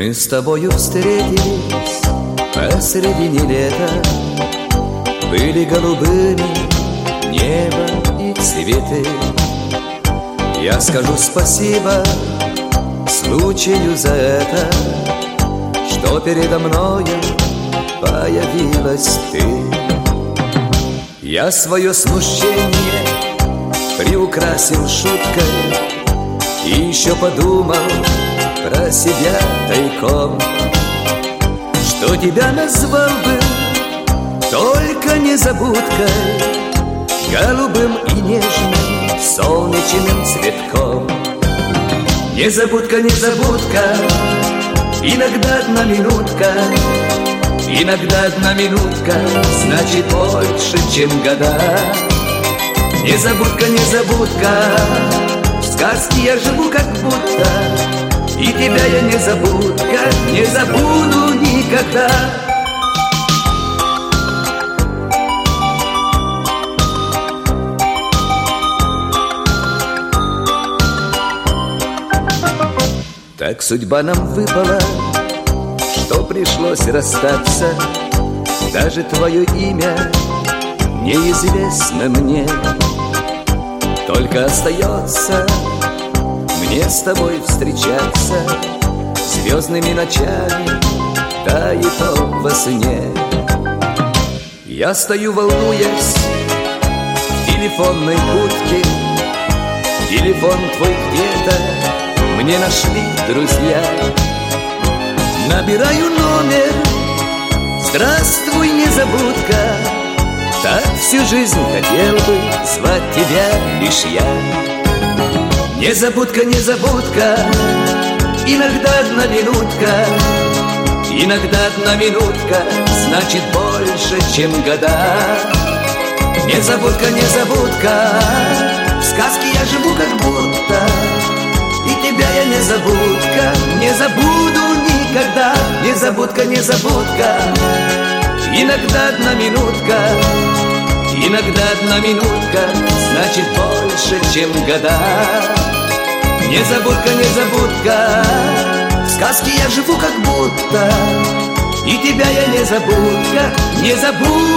Мы с тобою встретились посредине лета. Были голубыми небо и цветы. Я скажу спасибо случаю за это, что передо мною появилась ты. Я свое смущение приукрасил шуткой и еще подумал про себя тайком, что тебя назвал бы только незабудкой, голубым и нежным солнечным цветком. Незабудка, незабудка, иногда одна минутка, иногда одна минутка значит больше, чем года. Незабудка, незабудка, в сказке я живу как будто, и тебя я незабудка, не забуду никогда. Так судьба нам выпала, что пришлось расстаться. Даже твое имя неизвестно мне. Только остается мне с тобой встречаться звездными ночами, да и то во сне. Я стою, волнуясь в телефонной будке. Телефон твой где-то мне нашли друзья. Набираю номер. Здравствуй, незабудка. Так всю жизнь хотел бы звать тебя лишь я. Незабудка, незабудка, иногда одна минутка, иногда одна минутка значит больше, чем года. Незабудка, незабудка, в сказке я живу как будто, и тебя я незабудка, не забуду никогда. Незабудка, незабудка, иногда одна минутка, иногда одна минутка значит больше, чем года. Незабудка, незабудка, в сказке я живу как будто, и тебя я незабудка, не забуду